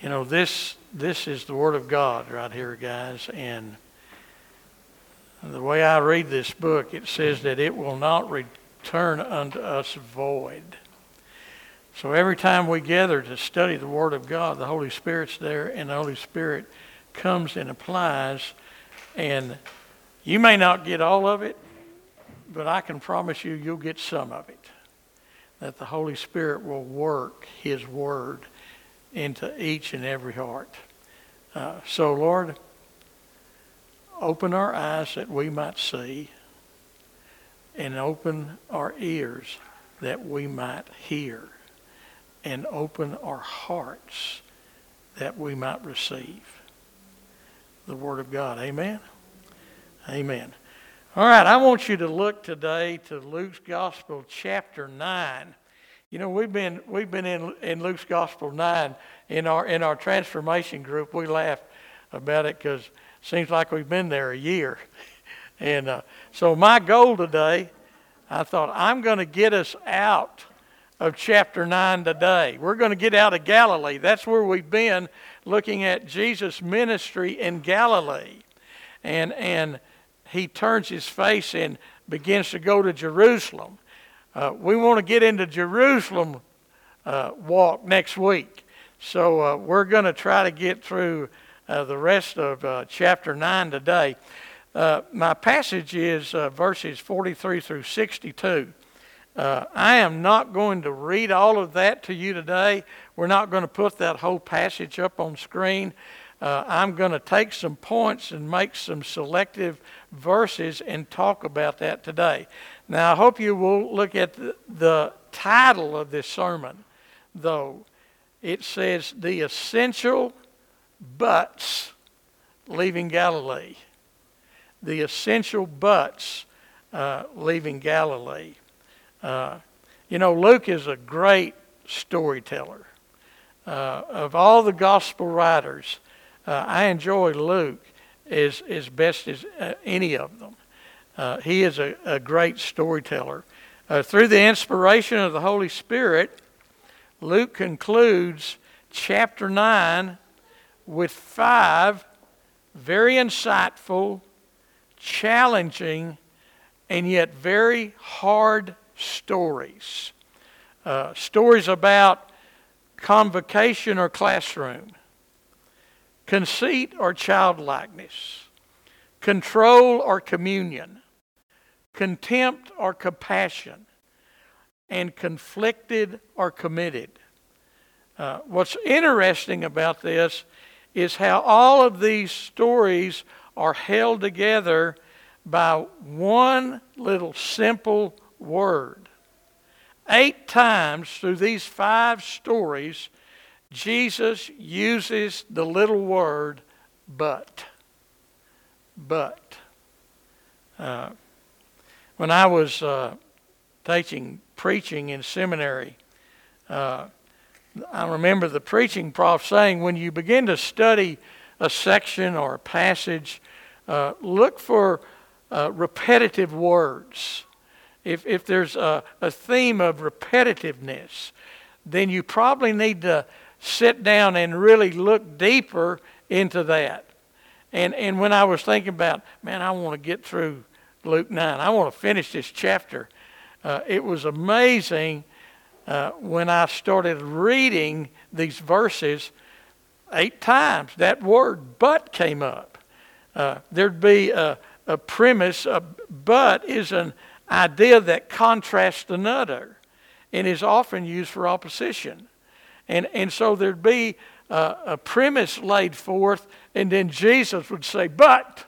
You know, this is the Word of God right here, guys. And the way I read this book, it says that it will not return unto us void. So every time we gather to study the Word of God, the Holy Spirit's there, and the Holy Spirit comes and applies. And you may not get all of it, but I can promise you, you'll get some of it. That the Holy Spirit will work His Word into each and every heart. So, Lord, open our eyes that we might see, and open our ears that we might hear, and open our hearts that we might receive the Word of God. Amen? Amen. All right, I want you to look today to Luke's Gospel, chapter 9. You know, we've been in Luke's Gospel 9 in our transformation group. We laugh about it because it seems like we've been there a year. And so my goal today, I thought I'm going to get us out of chapter 9 today. We're going to get out of Galilee. That's where we've been, looking at Jesus' ministry in Galilee. And he turns his face and begins to go to Jerusalem. We want to get into Jerusalem walk next week. So we're going to try to get through the rest of chapter 9 today. My passage is verses 43 through 62. I am not going to read all of that to you today. We're not going to put that whole passage up on screen. I'm going to take some points and make some selective verses and talk about that today. Now, I hope you will look at the title of this sermon, though. It says, The Essential Buts Leaving Galilee. The Essential Buts Leaving Galilee. You know, Luke is a great storyteller. Of all the gospel writers, I enjoy Luke as best as any of them. He is a great storyteller. Through the inspiration of the Holy Spirit, Luke concludes chapter 9 with 5 very insightful, challenging, and yet very hard stories. Stories about convocation or classroom, conceit or childlikeness, control or communion, contempt or compassion, and conflicted or committed. What's interesting about this is how all of these stories are held together by one little simple word. 8 times through these 5 stories, Jesus uses the little word but. But. When I was preaching in seminary, I remember the preaching prof saying, when you begin to study a section or a passage, look for repetitive words. If there's a theme of repetitiveness, then you probably need to sit down and really look deeper into that. And when I was thinking about, man, I want to get through Luke 9. I want to finish this chapter. It was amazing when I started reading these verses. 8 times that word but came up. There'd be a premise. But is an idea that contrasts another and is often used for opposition. And so there'd be a premise laid forth, and then Jesus would say, but.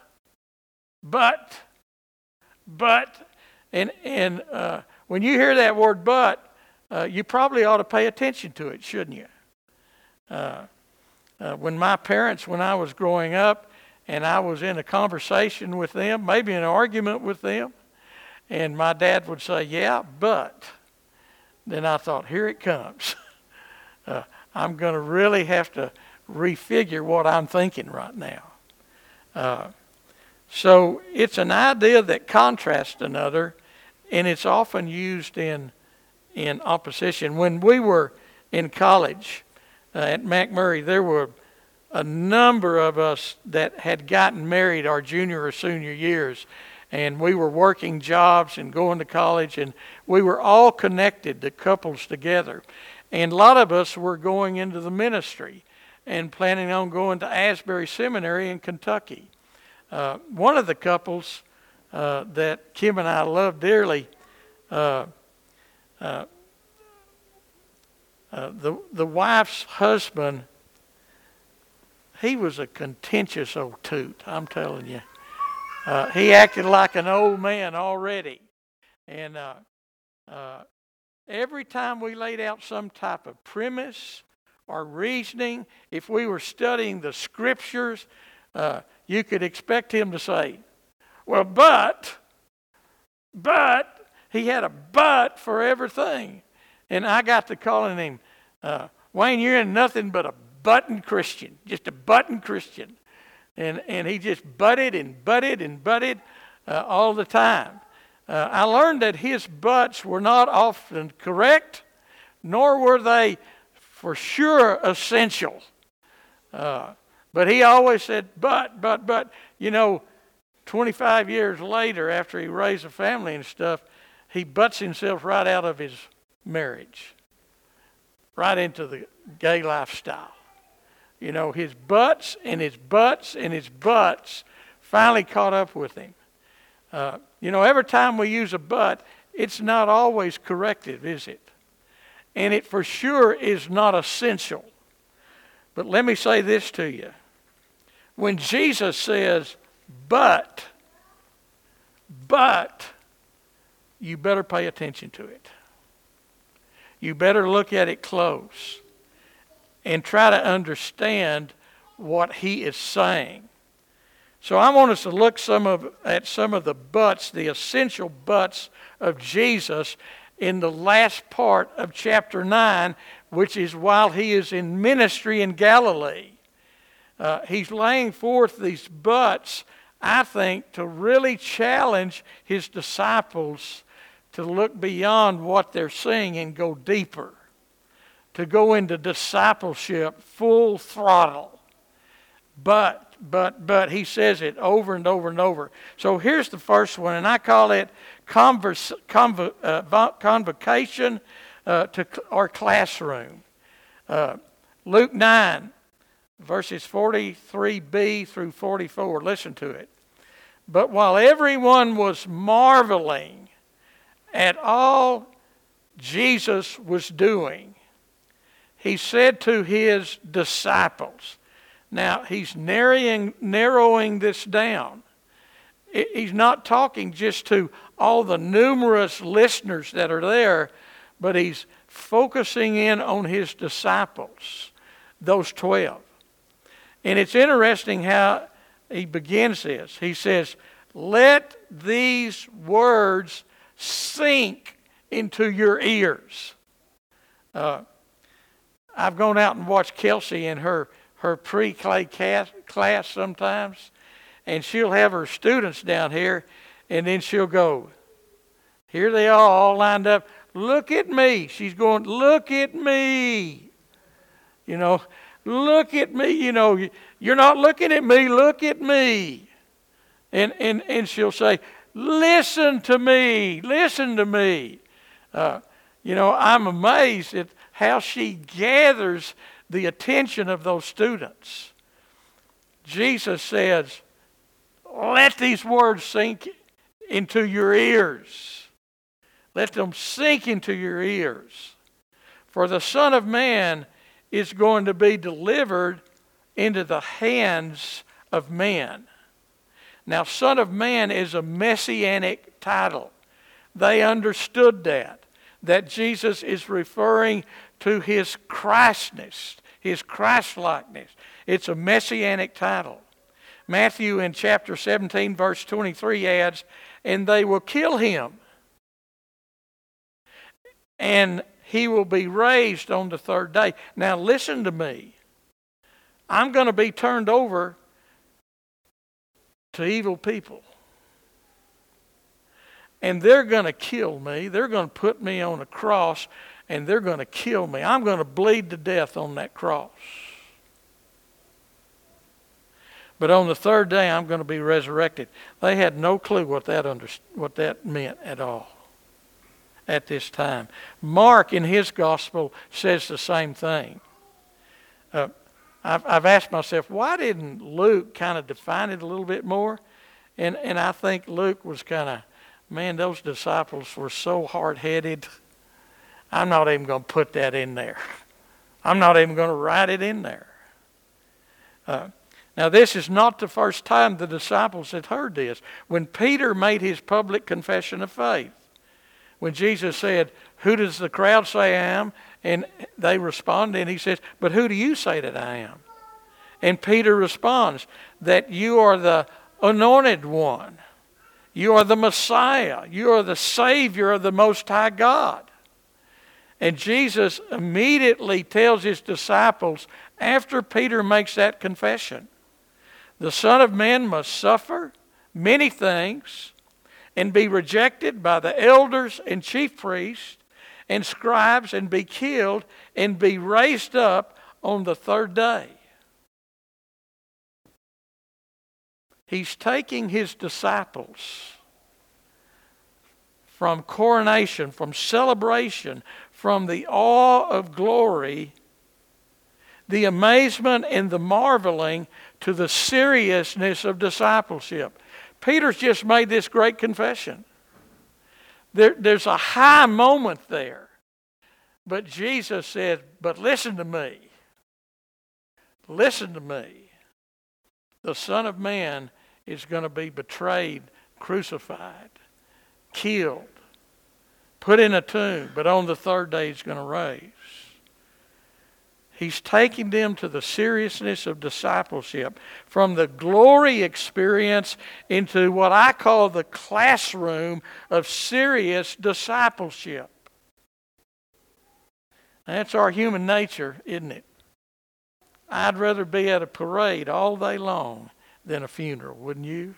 And when you hear that word but, you probably ought to pay attention to it, shouldn't you? When my parents, when I was growing up, and I was in a conversation with them, maybe an argument with them, and my dad would say, yeah, but. Then I thought, here it comes. I'm going to really have to refigure what I'm thinking right now. So it's an idea that contrasts another, and it's often used in opposition. When we were in college, at McMurray, there were a number of us that had gotten married our junior or senior years, and we were working jobs and going to college, and we were all connected, the couples together. And a lot of us were going into the ministry and planning on going to Asbury Seminary in Kentucky. One of the couples that Kim and I love dearly, the wife's husband, he was a contentious old toot, I'm telling you. He acted like an old man already. And every time we laid out some type of premise or reasoning, if we were studying the scriptures, you could expect him to say, well, but, he had a but for everything. And I got to calling him, Wayne, you're in nothing but a button Christian, just a button Christian. And he just butted and butted and butted all the time. I learned that his buts were not often correct, nor were they for sure essential. But he always said, but, 25 years later, after he raised a family and stuff, he butts himself right out of his marriage, right into the gay lifestyle. His butts and his butts and his butts finally caught up with him. Every time we use a but, it's not always corrective, is it? And it for sure is not essential. But let me say this to you. When Jesus says, but, you better pay attention to it. You better look at it close and try to understand what he is saying. So I want us to look at some of the buts, the essential buts of Jesus in the last part of chapter 9, which is while he is in ministry in Galilee. He's laying forth these buts, I think, to really challenge his disciples to look beyond what they're seeing and go deeper, to go into discipleship full throttle. But he says it over and over and over. So here's the first one, and I call it convocation to our classroom. Luke 9, verses 43b through 44. Listen to it. But while everyone was marveling at all Jesus was doing, he said to his disciples. Now, he's narrowing this down. He's not talking just to all the numerous listeners that are there, but he's focusing in on his disciples, those 12. And it's interesting how he begins this. He says, let these words sink into your ears. I've gone out and watched Kelsey in her pre-K class sometimes, and she'll have her students down here, and then she'll go, here they are all lined up. Look at me. She's going, look at me. Look at me. You're not looking at me. Look at me. And she'll say, listen to me. Listen to me. I'm amazed at how she gathers the attention of those students. Jesus says, let these words sink into your ears. Let them sink into your ears. For the Son of Man is going to be delivered into the hands of men. Now, Son of Man is a messianic title. They understood that Jesus is referring to his Christness, his Christ-likeness. It's a messianic title. Matthew in chapter 17, verse 23 adds, and they will kill him, and he will be raised on the third day. Now listen to me. I'm going to be turned over to evil people. And they're going to kill me. They're going to put me on a cross. and they're going to kill me. I'm going to bleed to death on that cross. But on the third day, I'm going to be resurrected. They had no clue what that meant at all at this time. Mark, in his gospel, says the same thing. I've asked myself, why didn't Luke kind of define it a little bit more? And I think Luke was kind of, man, those disciples were so hard-headed. I'm not even going to put that in there. I'm not even going to write it in there. Now, this is not the first time the disciples had heard this. When Peter made his public confession of faith, when Jesus said, "Who does the crowd say I am?" And they responded, and he says, "But who do you say that I am?" And Peter responds, "That you are the anointed one. You are the Messiah. You are the Savior of the Most High God." And Jesus immediately tells his disciples, after Peter makes that confession, the Son of Man must suffer many things and be rejected by the elders and chief priests and scribes and be killed and be raised up on the third day. He's taking his disciples from coronation, from celebration, from the awe of glory, the amazement and the marveling, to the seriousness of discipleship. Peter's just made this great confession. There's a high moment there. But Jesus said, "But listen to me. Listen to me. The Son of Man is going to be betrayed, crucified, killed, put in a tomb, but on the third day he's going to rise." He's taking them to the seriousness of discipleship, from the glory experience into what I call the classroom of serious discipleship. That's our human nature, isn't it? I'd rather be at a parade all day long than a funeral, wouldn't you?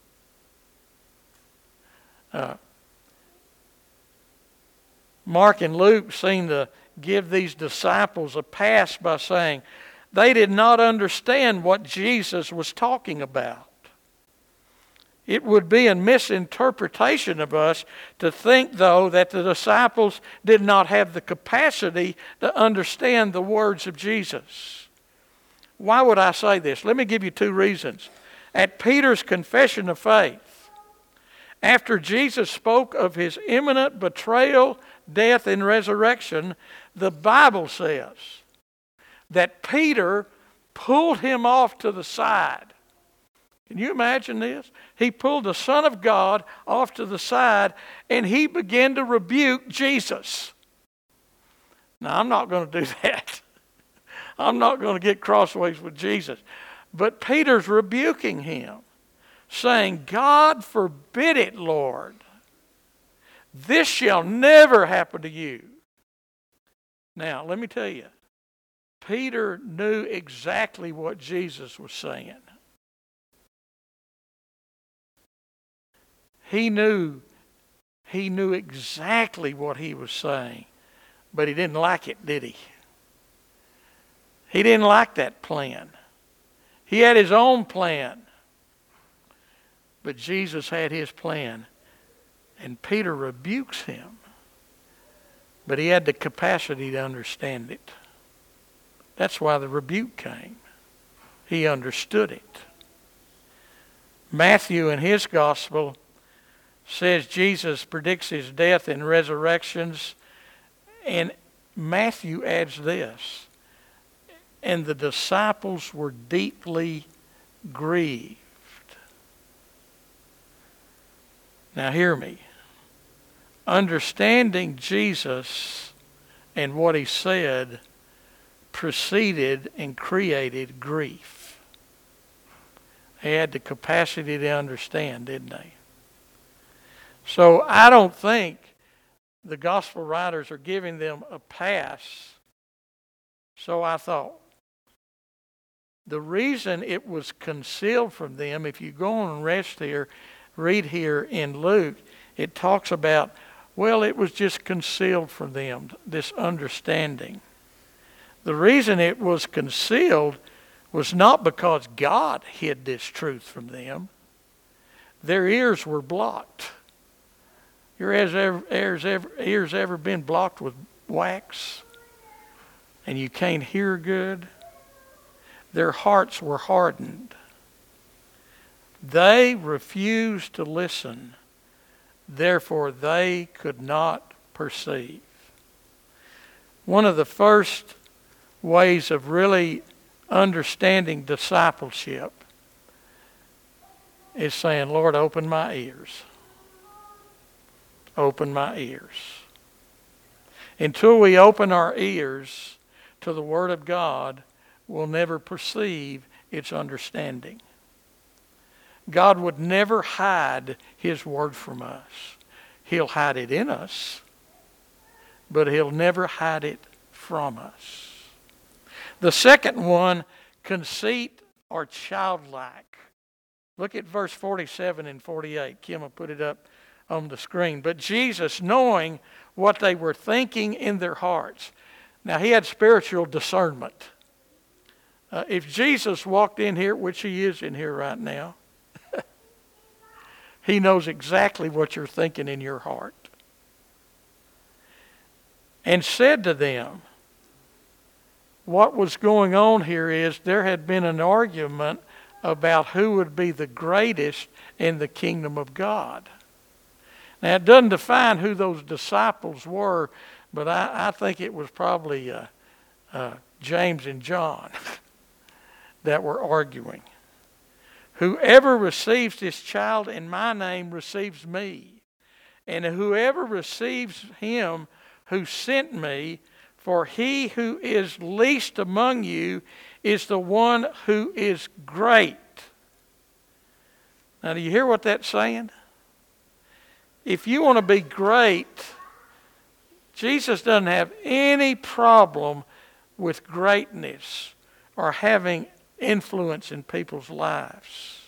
Mark and Luke seem to give these disciples a pass by saying they did not understand what Jesus was talking about. It would be a misinterpretation of us to think, though, that the disciples did not have the capacity to understand the words of Jesus. Why would I say this? Let me give you two reasons. At Peter's confession of faith, after Jesus spoke of his imminent betrayal, death, and resurrection, the Bible says that Peter pulled him off to the side. Can you imagine this? He pulled the Son of God off to the side and he began to rebuke Jesus. Now, I'm not going to do that. I'm not going to get crossways with Jesus. But Peter's rebuking him, saying, "God forbid it, Lord. This shall never happen to you." Now, let me tell you, Peter knew exactly what Jesus was saying. He knew exactly what he was saying, but he didn't like it, did he? He didn't like that plan. He had his own plan. But Jesus had his plan, and Peter rebukes him. But he had the capacity to understand it. That's why the rebuke came. He understood it. Matthew in his gospel says Jesus predicts his death and resurrections. And Matthew adds this: "And the disciples were deeply grieved." Now hear me. Understanding Jesus and what he said preceded and created grief. They had the capacity to understand, didn't they? So I don't think the gospel writers are giving them a pass. So I thought, the reason it was concealed from them, if you go on and read here in Luke, it talks about Well, it was just concealed from them, this understanding. The reason it was concealed was not because God hid this truth from them. Their ears were blocked. Your ears ever been blocked with wax and you can't hear good? Their hearts were hardened. They refused to listen. Therefore, they could not perceive. One of the first ways of really understanding discipleship is saying, Lord, open my ears. Open my ears. Until we open our ears to the Word of God, we'll never perceive its understanding. God would never hide His Word from us. He'll hide it in us, but He'll never hide it from us. The second one, conceit or childlike. Look at verse 47 and 48. Kim will put it up on the screen. But Jesus, knowing what they were thinking in their hearts. Now, He had spiritual discernment. If Jesus walked in here, which He is in here right now, He knows exactly what you're thinking in your heart. And said to them, what was going on here is there had been an argument about who would be the greatest in the kingdom of God. Now, it doesn't define who those disciples were, but I think it was probably James and John that were arguing. Whoever receives this child in my name receives me. And whoever receives him who sent me, for he who is least among you is the one who is great. Now, do you hear what that's saying? If you want to be great, Jesus doesn't have any problem with greatness or having influence in people's lives.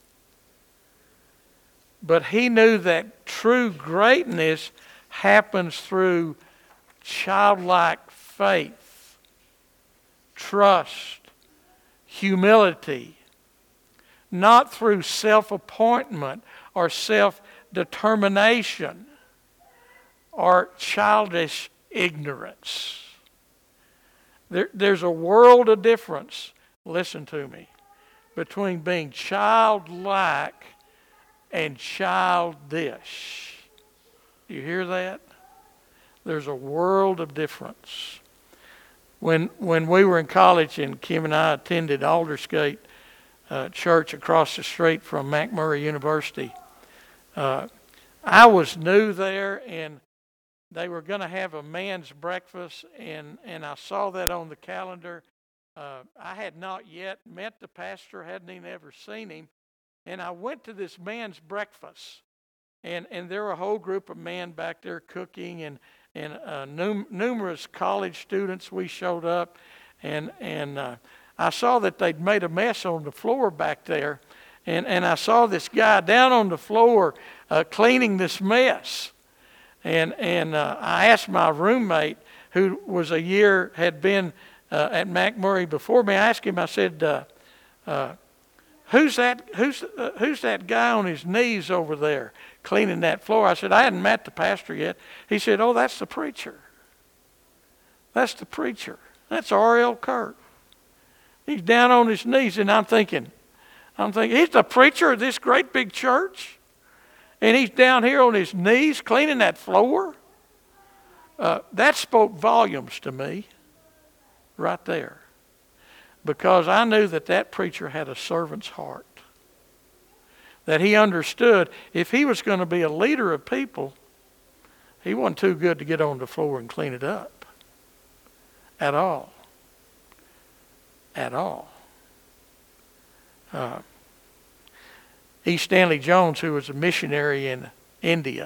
But He knew that true greatness happens through childlike faith, trust, humility, not through self-appointment or self-determination or childish ignorance. There's a world of difference, listen to me, between being childlike and childish. Do you hear that? There's a world of difference. When we were in college and Kim and I attended Aldersgate Church across the street from McMurray University, I was new there, and they were going to have a man's breakfast, and I saw that on the calendar. I had not yet met the pastor, hadn't even ever seen him, and I went to this man's breakfast, and there were a whole group of men back there cooking, and numerous college students. We showed up, and I saw that they'd made a mess on the floor back there, and I saw this guy down on the floor cleaning this mess. And I asked my roommate, who was had been at McMurray before me. I asked him. I said, "Who's that guy on his knees over there cleaning that floor?" I said, "I hadn't met the pastor yet." He said, "Oh, that's the preacher. That's the preacher. That's R.L. Kirk. He's down on his knees." And I'm thinking, he's the preacher of this great big church? And he's down here on his knees cleaning that floor? That spoke volumes to me right there. Because I knew that preacher had a servant's heart. That he understood if he was going to be a leader of people, he wasn't too good to get on the floor and clean it up. At all. At all. E. Stanley Jones, who was a missionary in India,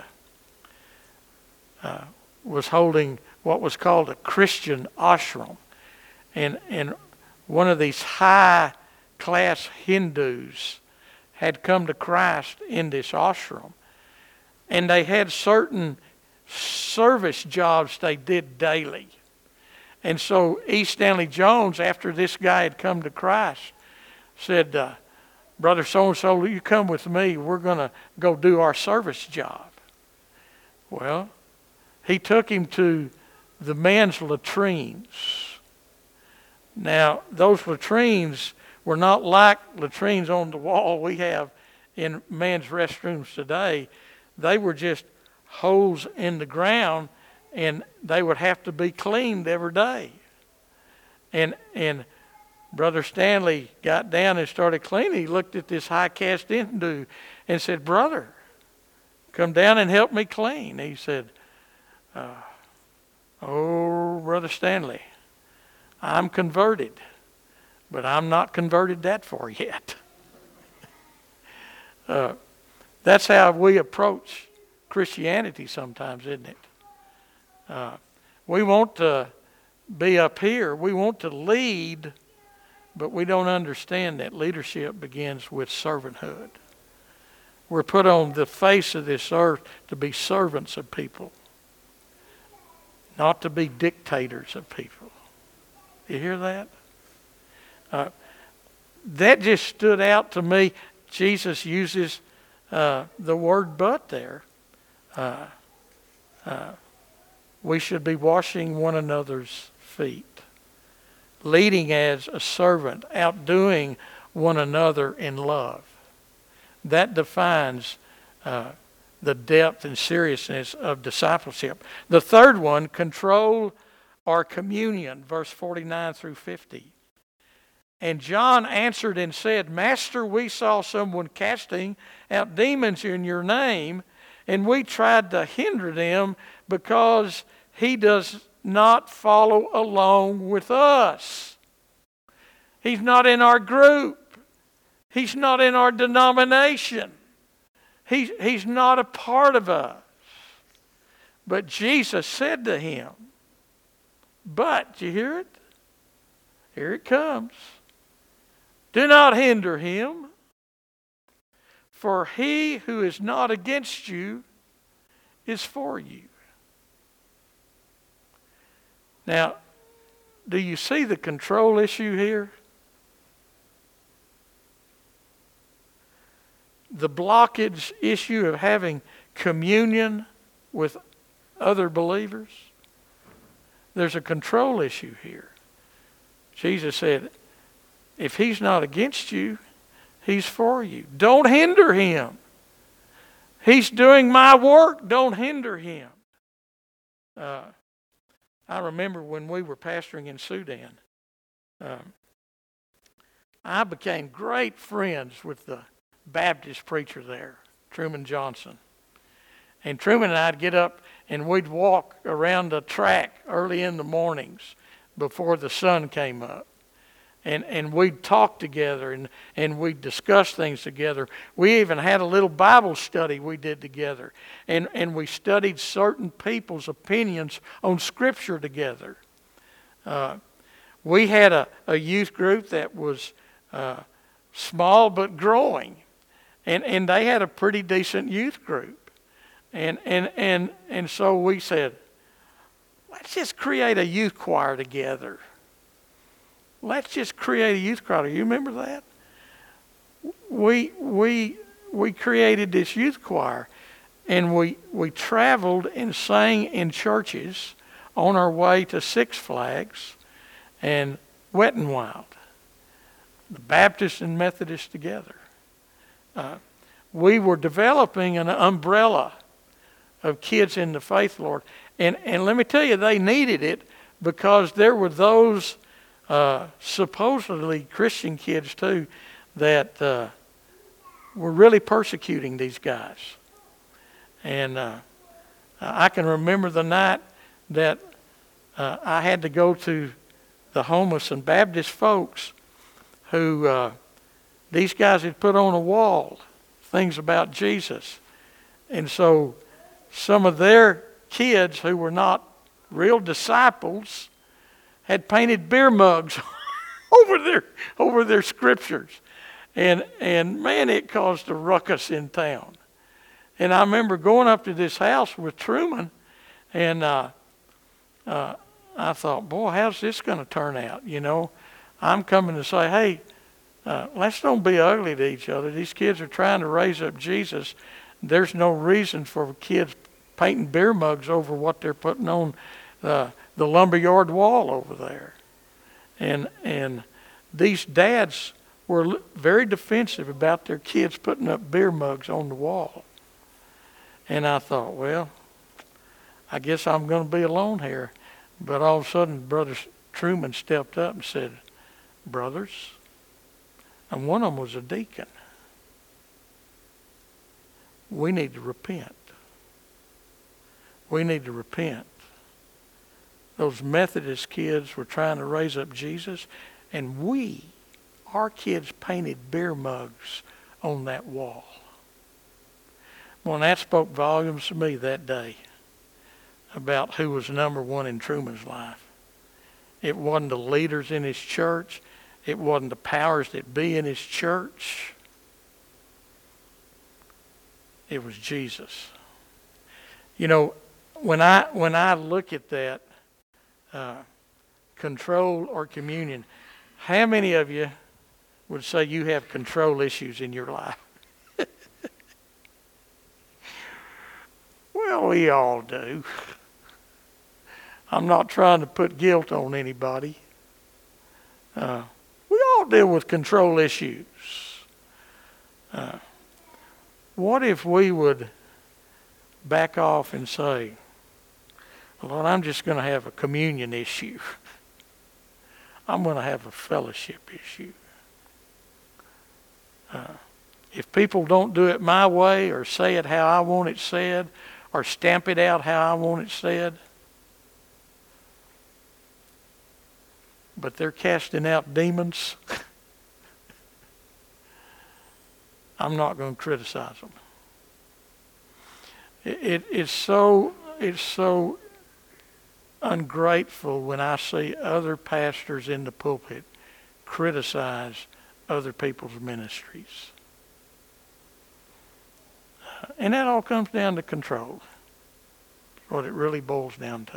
was holding what was called a Christian ashram. And one of these high-class Hindus had come to Christ in this ashram. And they had certain service jobs they did daily. And so E. Stanley Jones, after this guy had come to Christ, said, Brother so-and-so, you come with me. We're going to go do our service job. Well, he took him to the men's latrines. Now, those latrines were not like latrines on the wall we have in men's restrooms today. They were just holes in the ground, and they would have to be cleaned every day. And Brother Stanley got down and started cleaning. He looked at this high cast into and said, Brother, come down and help me clean. He said, oh, Brother Stanley, I'm converted, but I'm not converted that far yet. That's how we approach Christianity sometimes, isn't it? We want to be up here. We want to lead, but we don't understand that leadership begins with servanthood. We're put on the face of this earth to be servants of people, not to be dictators of people. You hear that? That just stood out to me. Jesus uses the word but there. We should be washing one another's feet, leading as a servant, outdoing one another in love. That defines the depth and seriousness of discipleship. The third one, control or communion, verse 49 through 50. And John answered and said, Master, we saw someone casting out demons in your name, and we tried to hinder them because he does not follow along with us. He's not in our group. He's not in our denomination. He's not a part of us. But Jesus said to him, but, do you hear it? Here it comes. Do not hinder him, for he who is not against you is for you. Now, do you see the control issue here? The blockage issue of having communion with other believers. There's a control issue here. Jesus said, if he's not against you, he's for you. Don't hinder him. He's doing my work. Don't hinder him. I remember when we were pastoring in Sudan, I became great friends with the Baptist preacher there, Truman Johnson. And Truman and I'd get up and we'd walk around the track early in the mornings before the sun came up. And we'd talk together and we'd discuss things together. We even had a little Bible study we did together. And we studied certain people's opinions on Scripture together. We had a youth group that was small but growing. And they had a pretty decent youth group. And so we said, let's just create a youth choir together. Let's just create a youth choir. You remember that? We created this youth choir, and we traveled and sang in churches on our way to Six Flags and Wet n Wild, the Baptists and Methodists together. We were developing an umbrella of kids in the faith, Lord. And let me tell you, they needed it because there were those supposedly Christian kids too that were really persecuting these guys. And I can remember the night that I had to go to the home of some Baptist folks who these guys had put on a wall things about Jesus. And so some of their kids who were not real disciples had painted beer mugs over their scriptures. And man, it caused a ruckus in town. And I remember going up to this house with Truman, And I thought, boy, how's this going to turn out? I'm coming to say, hey, let's don't be ugly to each other. These kids are trying to raise up Jesus. There's no reason for kids painting beer mugs over what they're putting on the lumberyard wall over there. And these dads were very defensive about their kids putting up beer mugs on the wall. And I thought, well, I guess I'm going to be alone here. But all of a sudden, Brother Truman stepped up and said, brothers, and one of them was a deacon, we need to repent. We need to repent. Those Methodist kids were trying to raise up Jesus, and our kids painted beer mugs on that wall. Well, that spoke volumes to me that day about who was number one in Truman's life. It wasn't the leaders in his church. It wasn't the powers that be in his church. It was Jesus. When I look at that, control or communion, how many of you would say you have control issues in your life? Well, we all do. I'm not trying to put guilt on anybody. We all deal with control issues. What if we would back off and say, Lord, I'm just going to have a communion issue. I'm going to have a fellowship issue. If people don't do it my way or say it how I want it said or stamp it out how I want it said, but they're casting out demons, I'm not going to criticize them. It's so ungrateful when I see other pastors in the pulpit criticize other people's ministries. And that all comes down to control. That's what it really boils down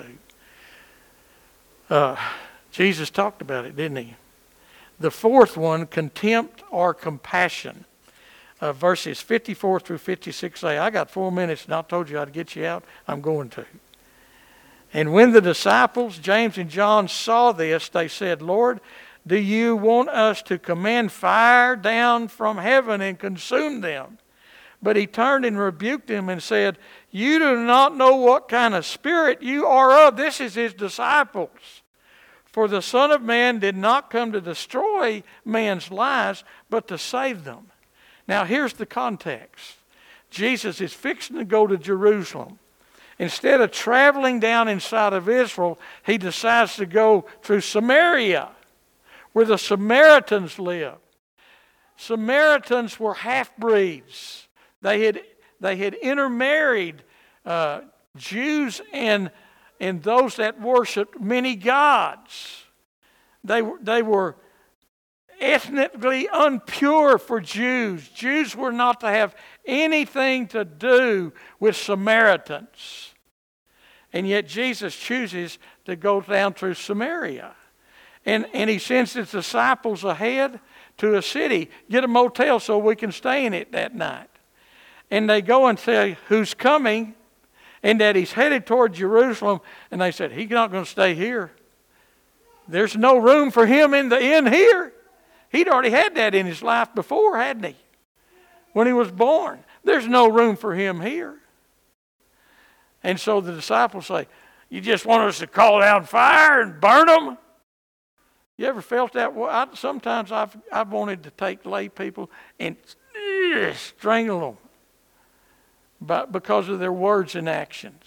to. Jesus talked about it, didn't he? The fourth one, contempt or compassion. Verses 54 through 56 say, I got 4 minutes and I told you I'd get you out. I'm going to. And when the disciples, James and John, saw this, they said, Lord, do you want us to command fire down from heaven and consume them? But he turned and rebuked them and said, you do not know what kind of spirit you are of. This is his disciples. For the Son of Man did not come to destroy man's lives, but to save them. Now here's the context. Jesus is fixing to go to Jerusalem. Instead of traveling down inside of Israel, he decides to go through Samaria, where the Samaritans live. Samaritans were half-breeds. They had intermarried Jews and those that worshiped many gods. They were ethnically unpure for Jews. Jews were not to have anything to do with Samaritans. And yet Jesus chooses to go down through Samaria. And he sends his disciples ahead to a city, get a motel so we can stay in it that night. And they go and say who's coming and that he's headed toward Jerusalem. And they said, he's not going to stay here. There's no room for him in the inn here. He'd already had that in his life before, hadn't he? When he was born. There's no room for him here. And so the disciples say, you just want us to call down fire and burn them? You ever felt that way? Sometimes I've wanted to take lay people and strangle them. But because of their words and actions.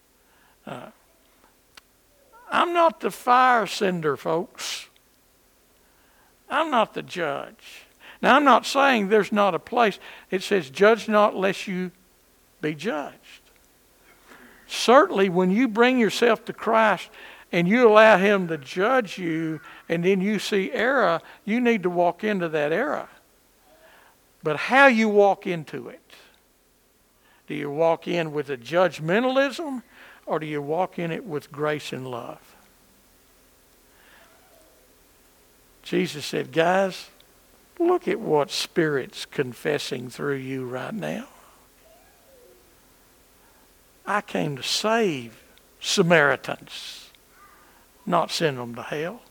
I'm not the fire sender, folks. I'm not the judge. Now, I'm not saying there's not a place. It says, judge not lest you be judged. Certainly, when you bring yourself to Christ and you allow him to judge you and then you see error, you need to walk into that error. But how you walk into it? Do you walk in with a judgmentalism or do you walk in it with grace and love? Jesus said, guys, look at what Spirit's confessing through you right now. I came to save Samaritans, not send them to hell.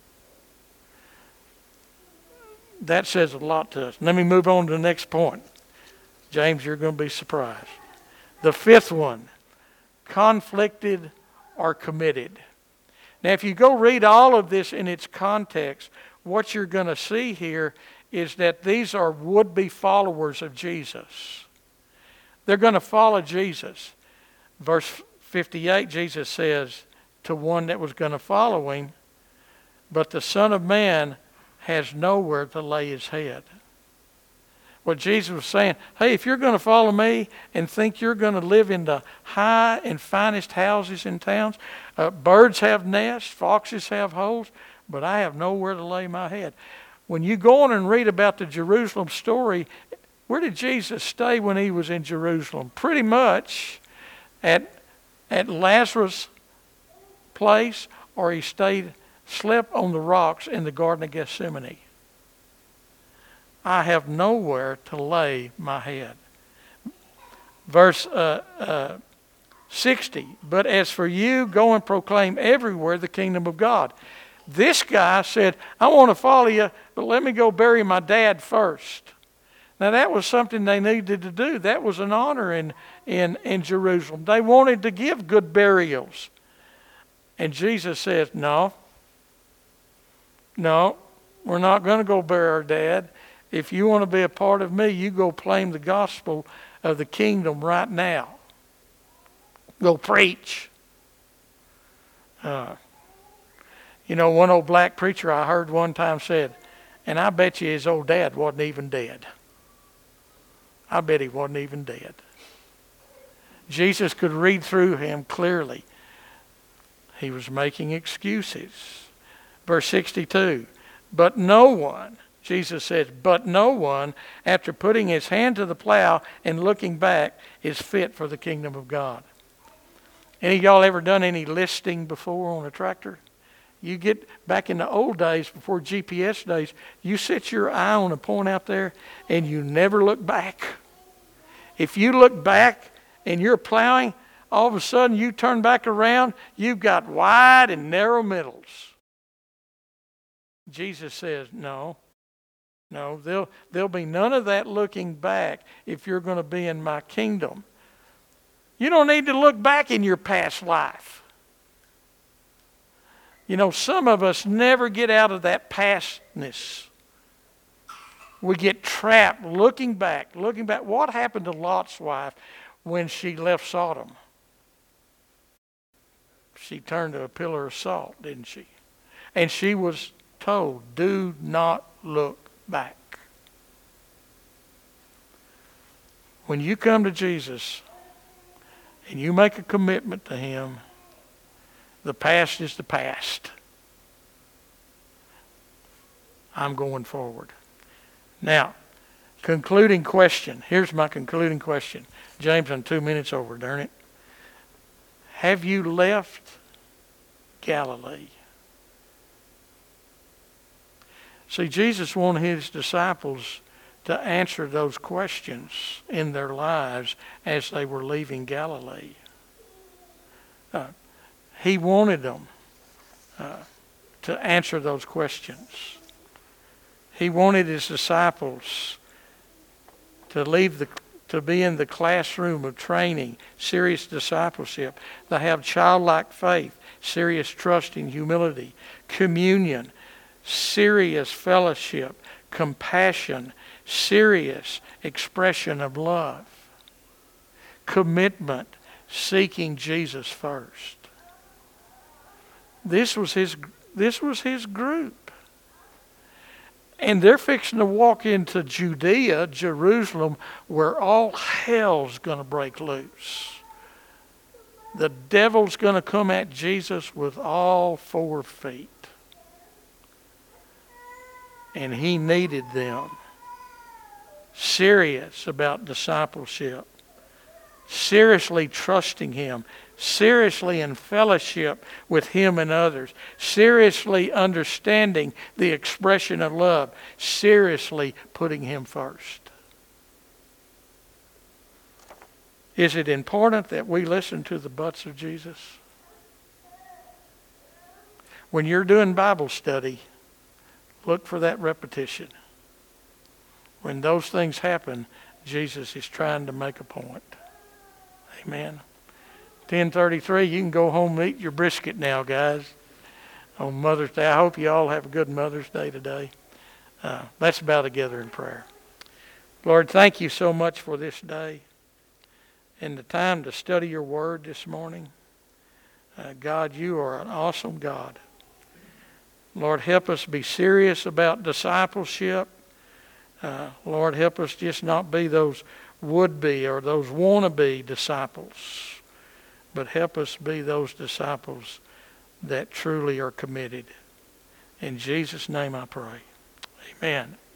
That says a lot to us. Let me move on to the next point. James, you're going to be surprised. The fifth one, conflicted or committed. Now, if you go read all of this in its context, what you're going to see here is that these are would-be followers of Jesus. They're going to follow Jesus. Verse 58, Jesus says to one that was going to follow him, but the Son of Man has nowhere to lay his head. What Jesus was saying, hey, if you're going to follow me and think you're going to live in the high and finest houses in towns, birds have nests, foxes have holes, but I have nowhere to lay my head. When you go on and read about the Jerusalem story, where did Jesus stay when he was in Jerusalem? Pretty much at Lazarus' place, or he slept on the rocks in the Garden of Gethsemane. I have nowhere to lay my head. Verse 60, but as for you, go and proclaim everywhere the kingdom of God. This guy said, I want to follow you, but let me go bury my dad first. Now that was something they needed to do. That was an honor in Jerusalem. They wanted to give good burials. And Jesus says, no, we're not going to go bury our dad. If you want to be a part of me, you go claim the gospel of the kingdom right now. Go preach. One old black preacher I heard one time said, and I bet you his old dad wasn't even dead. I bet he wasn't even dead. Jesus could read through him clearly. He was making excuses. Verse 62, but no one, Jesus says, but no one, after putting his hand to the plow and looking back, is fit for the kingdom of God. Any of y'all ever done any listing before on a tractor? You get back in the old days, before GPS days, you set your eye on a point out there and you never look back. If you look back and you're plowing, all of a sudden you turn back around, you've got wide and narrow middles. Jesus says, no, there'll be none of that looking back if you're going to be in my kingdom. You don't need to look back in your past life. Some of us never get out of that pastness. We get trapped looking back. What happened to Lot's wife when she left Sodom? She turned to a pillar of salt, didn't she? And she was told, do not look back. When you come to Jesus and you make a commitment to him, the past is the past. I'm going forward. Now, concluding question. Here's my concluding question. James, I'm 2 minutes over, darn it. Have you left Galilee? See, Jesus wanted his disciples to answer those questions in their lives as they were leaving Galilee. He wanted them to answer those questions. He wanted his disciples to be in the classroom of training, serious discipleship, to have childlike faith, serious trust and humility, communion, serious fellowship, compassion, serious expression of love, commitment, seeking Jesus first. This was his group. And they're fixing to walk into Judea, Jerusalem, where all hell's going to break loose. The devil's going to come at Jesus with all 4 feet. And he needed them. Serious about discipleship. Seriously trusting him. seriously in fellowship with Him and others, seriously understanding the expression of love, seriously putting Him first. Is it important that we listen to the buts of Jesus? When you're doing Bible study, look for that repetition. When those things happen, Jesus is trying to make a point. Amen. 10:33, you can go home and eat your brisket now, guys, on Mother's Day. I hope you all have a good Mother's Day today. Let's bow together in prayer. Lord, thank you so much for this day and the time to study your word this morning. God, you are an awesome God. Lord, help us be serious about discipleship. Lord, help us just not be those would-be or those wannabe disciples, but help us be those disciples that truly are committed. In Jesus' name I pray. Amen.